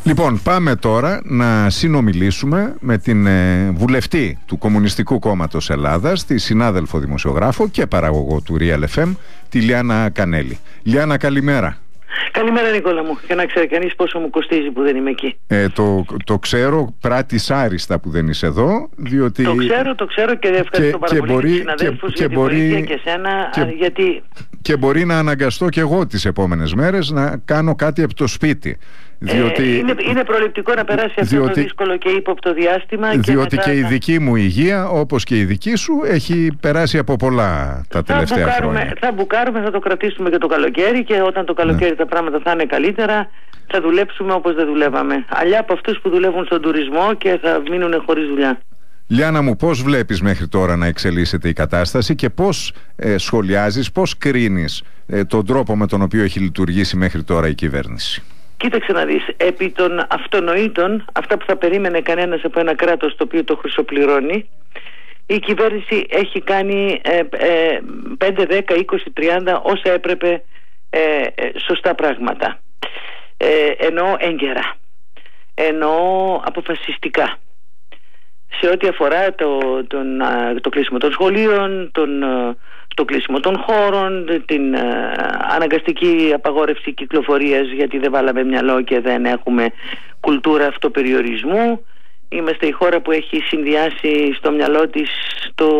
Λοιπόν, πάμε τώρα να συνομιλήσουμε με την βουλευτή του Κομμουνιστικού Κόμματος Ελλάδας, τη συνάδελφο δημοσιογράφο και παραγωγό του Real FM, τη Λιάννα Κανέλη. Λιάννα, καλημέρα. Καλημέρα, Νικόλα μου. Για να ξέρει κανείς πόσο μου κοστίζει που δεν είμαι εκεί. Το ξέρω, πράττεις άριστα που δεν είσαι εδώ, διότι... Το ξέρω και ευχαριστώ πάρα πολύ τους συναδέλφους για την βοήθεια και εσένα, γιατί... Και μπορεί να αναγκαστώ και εγώ τις επόμενες μέρες να κάνω κάτι από το σπίτι. Διότι, είναι προληπτικό να περάσει αυτό το δύσκολο και ύποπτο διάστημα. Διότι και η δική μου υγεία, όπως και η δική σου, έχει περάσει από πολλά τα τελευταία χρόνια. Θα μπουκάρουμε, θα το κρατήσουμε και το καλοκαίρι, και όταν το καλοκαίρι τα πράγματα θα είναι καλύτερα, θα δουλέψουμε όπως δεν δουλεύαμε. Αλλιά από αυτούς που δουλεύουν στον τουρισμό και θα μείνουν χωρίς δουλειά. Λιάννα μου, πώς βλέπεις μέχρι τώρα να εξελίσσεται η κατάσταση και πώς σχολιάζεις, πώς κρίνεις τον τρόπο με τον οποίο έχει λειτουργήσει μέχρι τώρα η κυβέρνηση? Κοίταξε να δεις, επί των αυτονοήτων, αυτά που θα περίμενε κανένας από ένα κράτος το οποίο το χρυσοπληρώνει, η κυβέρνηση έχει κάνει 5, 10, 20, 30 όσα έπρεπε σωστά πράγματα. Εννοώ έγκαιρα, εννοώ αποφασιστικά. Σε ό,τι αφορά το κλείσιμο των σχολείων, το κλείσιμο των χώρων, την αναγκαστική απαγόρευση κυκλοφορίας, γιατί δεν βάλαμε μυαλό και δεν έχουμε κουλτούρα αυτοπεριορισμού. Είμαστε η χώρα που έχει συνδυάσει στο μυαλό της το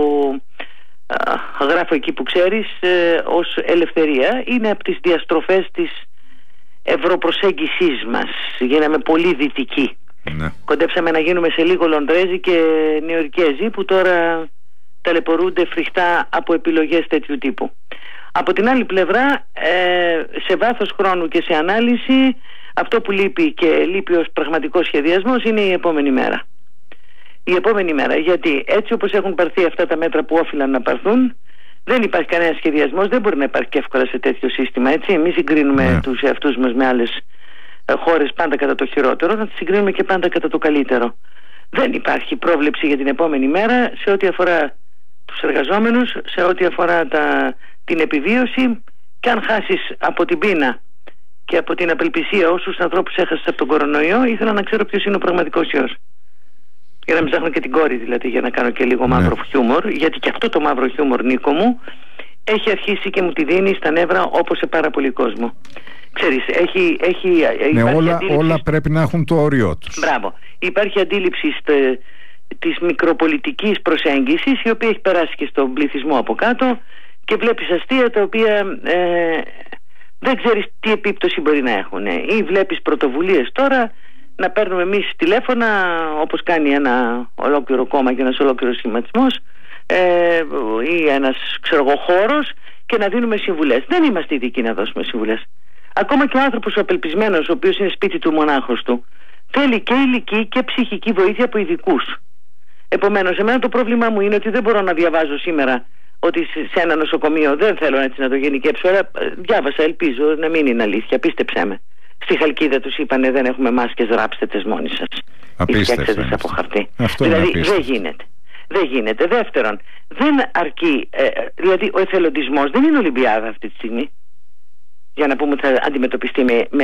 γράφω εκεί που ξέρεις ως ελευθερία. Είναι από τις διαστροφές της ευρωπροσέγγισής μας. Γίναμε πολύ δυτικοί. Ναι. Κοντέψαμε να γίνουμε σε λίγο Λονδρέζοι και Νεοϊορκέζοι, που τώρα ταλαιπωρούνται φρικτά από επιλογές τέτοιου τύπου. Από την άλλη πλευρά, σε βάθος χρόνου και σε ανάλυση, αυτό που λείπει και λείπει ως πραγματικός σχεδιασμός είναι η επόμενη μέρα. Η επόμενη μέρα, γιατί έτσι όπως έχουν πάρθει αυτά τα μέτρα που όφυλαν να πάρθουν, δεν υπάρχει κανένα σχεδιασμός, δεν μπορεί να υπάρχει και εύκολα σε τέτοιο σύστημα, έτσι. Εμείς συγκρίνουμε τους εαυτούς μας με άλλες χώρες πάντα κατά το χειρότερο, να τις συγκρίνουμε και πάντα κατά το καλύτερο. Δεν υπάρχει πρόβλεψη για την επόμενη μέρα σε ό,τι αφορά τους εργαζόμενους, σε ό,τι αφορά την επιβίωση, και αν χάσεις από την πείνα και από την απελπισία όσους ανθρώπους έχασες από τον κορονοϊό, ήθελα να ξέρω ποιος είναι ο πραγματικός ιός. Για να μην ψάχνω και την κόρη, δηλαδή, για να κάνω και λίγο μαύρο χιούμορ, γιατί και αυτό το μαύρο χιούμορ, Νίκο μου, έχει αρχίσει και μου τη δίνει στα νεύρα, όπως σε πάρα πολύ κόσμο. Ξέρεις, όλα πρέπει να έχουν το όριό τους. Μπράβο. Υπάρχει αντίληψη της μικροπολιτικής προσέγγισης, η οποία έχει περάσει και στον πληθυσμό από κάτω, και βλέπεις αστεία τα οποία δεν ξέρεις τι επίπτωση μπορεί να έχουν. Ή βλέπεις πρωτοβουλίες τώρα να παίρνουμε εμείς τηλέφωνα, όπως κάνει ένα ολόκληρο κόμμα και ένας ολόκληρος σχηματισμός, ή ένας χώρος, και να δίνουμε συμβουλές. Δεν είμαστε ειδικοί να δώσουμε συμβουλές. Ακόμα και ο άνθρωπος ο απελπισμένος, ο οποίος είναι σπίτι του μονάχος του, θέλει και ηλική και ψυχική βοήθεια από ειδικούς. Επομένως, εμένα το πρόβλημά μου είναι ότι δεν μπορώ να διαβάζω σήμερα ότι σε ένα νοσοκομείο, δεν θέλω έτσι να το γενικέψω, αλλά διάβασα, ελπίζω να μην είναι αλήθεια, πίστεψέ με. Στη Χαλκίδα τους είπανε δεν έχουμε μάσκες, ράψτε τες μόνοι σας. Απίστευτο. Από χαρτί. Δηλαδή δεν γίνεται. Δεύτερον, δεν αρκεί, δηλαδή ο εθελοντισμός δεν είναι Ολυμπιάδα αυτή τη στιγμή, για να πούμε ότι θα αντιμετωπιστεί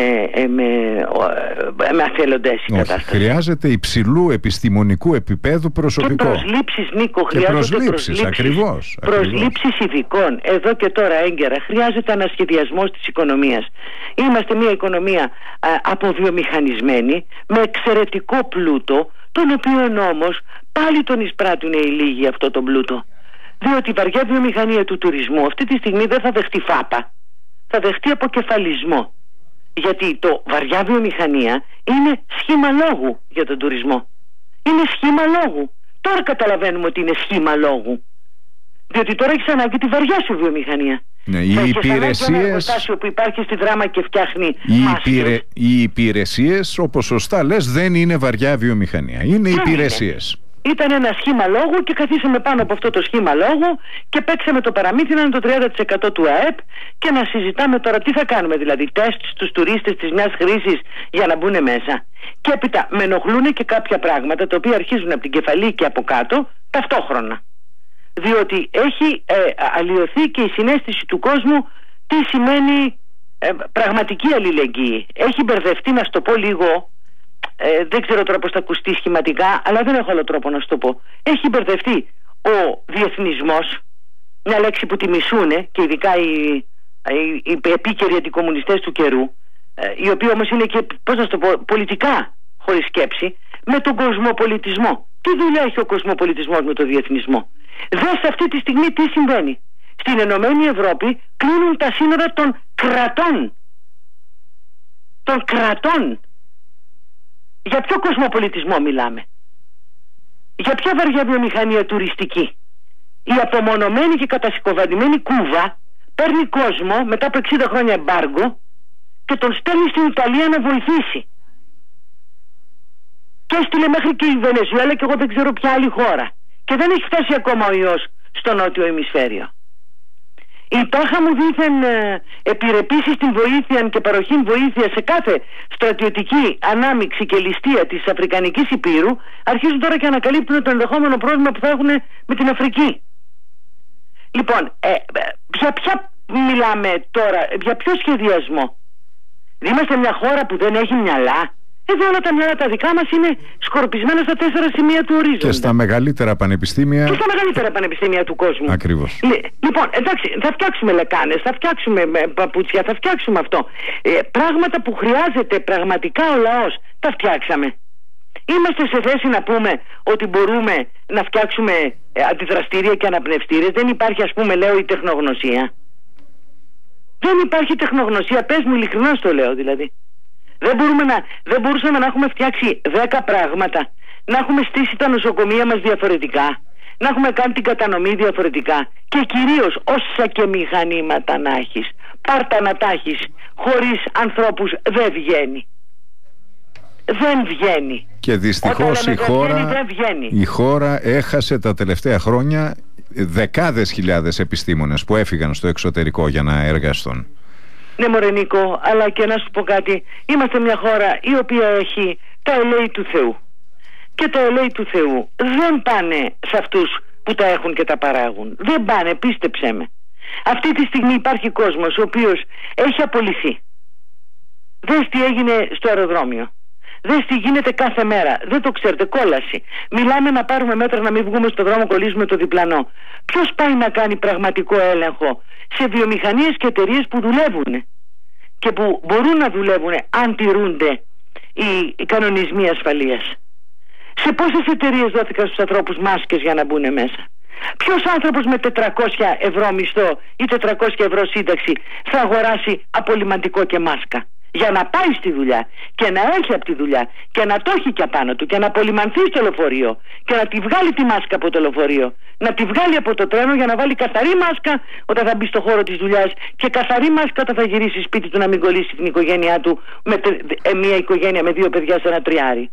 με αθελοντές η κατάσταση. Χρειάζεται υψηλού επιστημονικού επίπεδου προσωπικό. Και προσλήψεις, Νίκο, χρειάζονται προσλήψεις ειδικών. Εδώ και τώρα έγκαιρα χρειάζεται ανασχεδιασμός της οικονομίας. Είμαστε μια οικονομία αποβιομηχανισμένη, με εξαιρετικό πλούτο, τον οποίο όμως πάλι τον εισπράττουν οι λίγοι αυτό τον πλούτο. Διότι η βαριά βιομηχανία του τουρισμού αυτή τη στιγμή δεν θα δεχτεί φάπα. Θα δεχτεί αποκεφαλισμό. Γιατί το βαριά βιομηχανία είναι σχήμα λόγου για τον τουρισμό. Είναι σχήμα λόγου. Τώρα καταλαβαίνουμε ότι είναι σχήμα λόγου. Διότι τώρα έχεις ανάγκη τη βαριά σου βιομηχανία. Ναι, οι υπηρεσίες... Ένα εργοστάσιο που υπάρχει στη Δράμα και φτιάχνει οι υπηρεσίες, όπως σωστά λες, δεν είναι βαριά βιομηχανία. Είναι υπηρεσίες. Ήταν ένα σχήμα λόγου και καθίσαμε πάνω από αυτό το σχήμα λόγου και παίξαμε το παραμύθι να είναι το 30% του ΑΕΠ, και να συζητάμε τώρα τι θα κάνουμε, δηλαδή τεστ στους τουρίστες της μιας χρήσης για να μπουν μέσα. Και έπειτα με ενοχλούν και κάποια πράγματα τα οποία αρχίζουν από την κεφαλή και από κάτω ταυτόχρονα. Διότι έχει αλλοιωθεί και η συναίσθηση του κόσμου τι σημαίνει πραγματική αλληλεγγύη. Έχει μπερδευτεί, να στο πω λίγο, δεν ξέρω τώρα πώς θα ακουστεί σχηματικά, αλλά δεν έχω άλλο τρόπο να σου το πω. Έχει μπερδευτεί ο διεθνισμός, μια λέξη που τη μισούνε και ειδικά οι επίκαιροι αντικομμουνιστές του καιρού, οι οποίοι όμως είναι και, πώς να σου το πω, πολιτικά χωρίς σκέψη, με τον κοσμοπολιτισμό. Τι δουλειά έχει ο κοσμοπολιτισμός με τον διεθνισμό? Δες αυτή τη στιγμή τι συμβαίνει. Στην Ενωμένη Ευρώπη κλείνουν τα σύνορα των κρατών. Των κρατών. Για ποιο κοσμοπολιτισμό μιλάμε? Για ποια βαριά βιομηχανία τουριστική? Η απομονωμένη και κατασυκοβαντημένη Κούβα παίρνει κόσμο μετά από 60 χρόνια εμπάργκο και τον στέλνει στην Ιταλία να βοηθήσει. Και έστειλε μέχρι και η Βενεζουέλα και εγώ δεν ξέρω ποια άλλη χώρα. Και δεν έχει φτάσει ακόμα ο ιός στο νότιο ημισφαίριο. Η τάχα μου δήθεν επιρρεπήσει στην βοήθεια και παροχή βοήθεια σε κάθε στρατιωτική ανάμειξη και ληστεία της Αφρικανικής Υπήρου αρχίζουν τώρα και ανακαλύπτουν το ενδεχόμενο πρόβλημα που θα έχουν με την Αφρική. Λοιπόν, για ποια μιλάμε τώρα, για ποιο σχεδιασμό? Είμαστε μια χώρα που δεν έχει μυαλά. Εδώ όλα τα μυαλά τα δικά μας είναι σκορπισμένα στα 4 σημεία του ορίζοντα. Και στα μεγαλύτερα πανεπιστήμια. Και στα μεγαλύτερα πανεπιστήμια του κόσμου. Ακριβώς. Λοιπόν, εντάξει, θα φτιάξουμε λεκάνες, θα φτιάξουμε παπούτσια, θα φτιάξουμε αυτό. Πράγματα που χρειάζεται πραγματικά ο λαός, τα φτιάξαμε. Είμαστε σε θέση να πούμε ότι μπορούμε να φτιάξουμε αντιδραστήρια και αναπνευστήρες? Δεν υπάρχει, ας πούμε, λέω, η τεχνογνωσία. Δεν υπάρχει τεχνογνωσία, πες μου ειλικρινά στο λέω δηλαδή. Δεν μπορούσαμε να έχουμε φτιάξει 10 πράγματα, να έχουμε στήσει τα νοσοκομεία μας διαφορετικά, να έχουμε κάνει την κατανομή διαφορετικά και κυρίως όσα και μηχανήματα να έχεις, πάρτα να τα έχεις, χωρίς ανθρώπους δεν βγαίνει. Δεν βγαίνει. Και δυστυχώς η χώρα έχασε τα τελευταία χρόνια δεκάδες χιλιάδες επιστήμονες που έφυγαν στο εξωτερικό για να εργαστούν. Ναι μωρέ Νίκο, αλλά και να σου πω κάτι, είμαστε μια χώρα η οποία έχει τα ελέη του Θεού. Και τα ελέη του Θεού δεν πάνε σε αυτούς που τα έχουν και τα παράγουν. Δεν πάνε, πίστεψέ με. Αυτή τη στιγμή υπάρχει κόσμος ο οποίος έχει απολυθεί. Δες τι έγινε στο αεροδρόμιο. Δες τι γίνεται κάθε μέρα. Δεν το ξέρετε, κόλαση. Μιλάμε να πάρουμε μέτρα να μην βγούμε στον δρόμο, κολλήσουμε το διπλανό. Ποιος πάει να κάνει πραγματικό έλεγχο σε βιομηχανίες και εταιρείες που δουλεύουν και που μπορούν να δουλεύουν αν τηρούνται οι κανονισμοί ασφαλείας? Σε πόσες εταιρείες δόθηκαν στους ανθρώπους μάσκες για να μπουν μέσα? Ποιος άνθρωπος με 400 ευρώ μισθό ή 400 ευρώ σύνταξη θα αγοράσει απολυμαντικό και μάσκα για να πάει στη δουλειά και να έρθει από τη δουλειά και να το έχει και απάνω του και να απολυμανθεί στο λεωφορείο και να τη βγάλει τη μάσκα από το λεωφορείο, να τη βγάλει από το τρένο για να βάλει καθαρή μάσκα όταν θα μπει στο χώρο της δουλειάς και καθαρή μάσκα όταν θα γυρίσει σπίτι του να μην κολλήσει την οικογένειά του με μια οικογένεια με 2 παιδιά σε ένα τριάρι.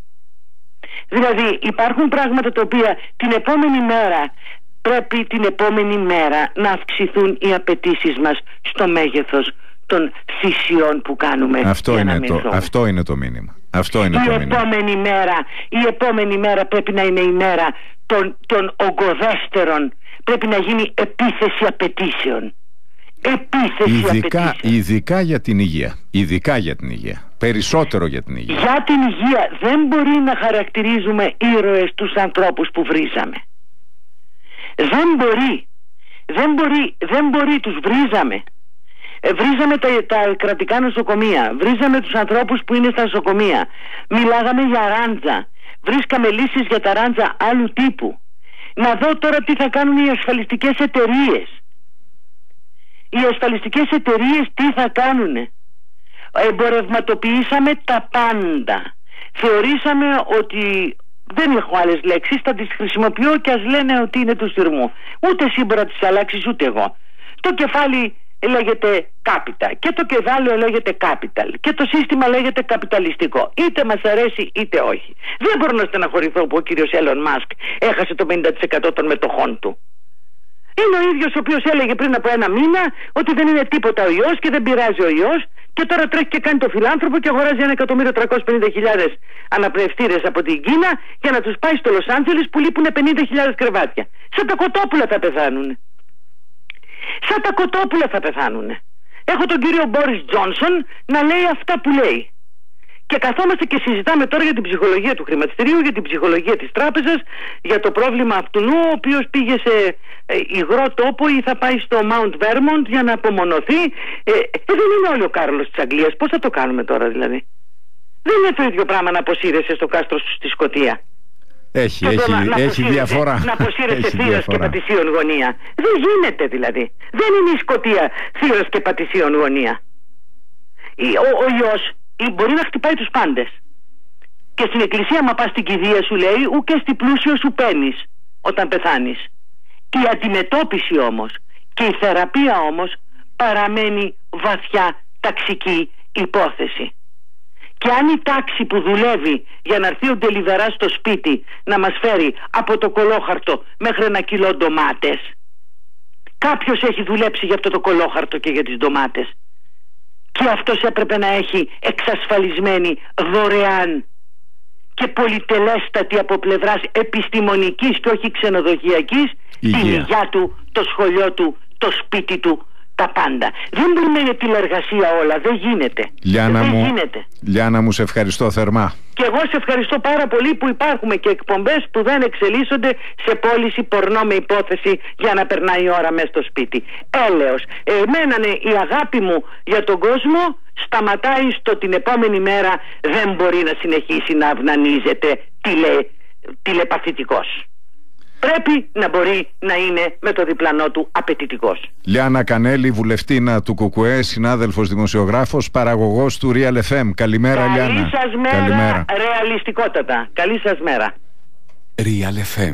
Δηλαδή υπάρχουν πράγματα τα οποία την επόμενη μέρα πρέπει να αυξηθούν οι απαιτήσεις μας στο μέγεθος των θυσιών που κάνουμε. Αυτό είναι το μήνυμα. Η επόμενη μέρα πρέπει να είναι η μέρα των ογκοδέστερων. Πρέπει να γίνει επίθεση απαιτήσεων. Ειδικά για την υγεία. Περισσότερο για την υγεία. Για την υγεία δεν μπορεί να χαρακτηρίζουμε ήρωες τους ανθρώπους που βρίζαμε. Δεν μπορεί, τους βρίζαμε. Βρίζαμε τα κρατικά νοσοκομεία, βρίζαμε τους ανθρώπους που είναι στα νοσοκομεία, μιλάγαμε για ράντζα, βρίσκαμε λύσεις για τα ράντζα άλλου τύπου. Να δω τώρα τι θα κάνουν οι ασφαλιστικές εταιρείες. Οι ασφαλιστικές εταιρείες τι θα κάνουνε? Εμπορευματοποιήσαμε τα πάντα. Θεωρήσαμε ότι δεν έχω άλλες λέξεις, θα τις χρησιμοποιώ και ας λένε ότι είναι του σειρμού. Ούτε εσύ μπορεί να τις αλλάξεις ούτε εγώ. Το κεφάλι λέγεται capital και το κεφάλαιο λέγεται capital και το σύστημα λέγεται καπιταλιστικό. Είτε μας αρέσει είτε όχι. Δεν μπορώ να στεναχωρηθώ που ο κύριος Elon Musk έχασε το 50% των μετοχών του. Είναι ο ίδιος ο οποίος έλεγε πριν από 1 μήνα ότι δεν είναι τίποτα ο ιός και δεν πειράζει ο ιός και τώρα τρέχει και κάνει το φιλάνθρωπο και αγοράζει 1.350.000 αναπνευστήρες από την Κίνα για να τους πάει στο Λος Άντζελες που λείπουν 50.000 κρεβάτια. Σαν τα κοτόπουλα θα πεθάνουν. Σαν τα κοτόπουλα θα πεθάνουν. Έχω τον κύριο Μπόρις Τζόνσον να λέει αυτά που λέει. Και καθόμαστε και συζητάμε τώρα για την ψυχολογία του χρηματιστηρίου, για την ψυχολογία της τράπεζας, για το πρόβλημα αυτού ο οποίος πήγε σε υγρό τόπο ή θα πάει στο Mount Vermont για να απομονωθεί. Δεν είναι όλοι ο Κάρολος της Αγγλίας. Πώς θα το κάνουμε τώρα δηλαδή? Δεν είναι το ίδιο πράγμα να αποσύρεσαι στο κάστρο σου στη Σκωτία. Έχει διαφορά. Να αποσύρεσαι θύρας και πατησίων γωνία. Δεν γίνεται δηλαδή. Δεν είναι η Σκωτία θύρας και πατησίων γωνία. Ο ιός μπορεί να χτυπάει τους πάντες. Και στην εκκλησία, μα πας στην κηδεία, σου λέει, ου και στη πλούσιο σου παίρνεις όταν πεθάνεις. Η αντιμετώπιση όμως και η θεραπεία όμως παραμένει βαθιά ταξική υπόθεση. Και αν η τάξη που δουλεύει για να έρθει ο ντελιβερά στο σπίτι να μας φέρει από το κολόχαρτο μέχρι 1 κιλό ντομάτες, κάποιος έχει δουλέψει για αυτό το κολόχαρτο και για τις ντομάτες. Και αυτός έπρεπε να έχει εξασφαλισμένη δωρεάν και πολυτελέστατη από πλευράς επιστημονικής και όχι ξενοδοχειακής την υγεία του, το σχολείο του, το σπίτι του, τα πάντα. Δεν μπορεί να είναι τηλεργασία όλα. Δεν γίνεται. Λιάννα μου, σε ευχαριστώ θερμά. Και εγώ σε ευχαριστώ πάρα πολύ που υπάρχουμε και εκπομπές που δεν εξελίσσονται σε πώληση πορνό με υπόθεση για να περνάει η ώρα μέσα στο σπίτι. Έλεος. Εμένα η αγάπη μου για τον κόσμο σταματάει στο την επόμενη μέρα δεν μπορεί να συνεχίσει να αυνανίζεται τηλεπαθητικός. Πρέπει να μπορεί να είναι με το διπλανό του απαιτητικός. Λιάννα Κανέλη, βουλευτήνα του ΚΚΕ, συνάδελφος δημοσιογράφος, παραγωγός του Real FM. Καλημέρα, Λιάννα. Καλή σας μέρα, ρεαλιστικότατα. Καλή σας μέρα. Real FM.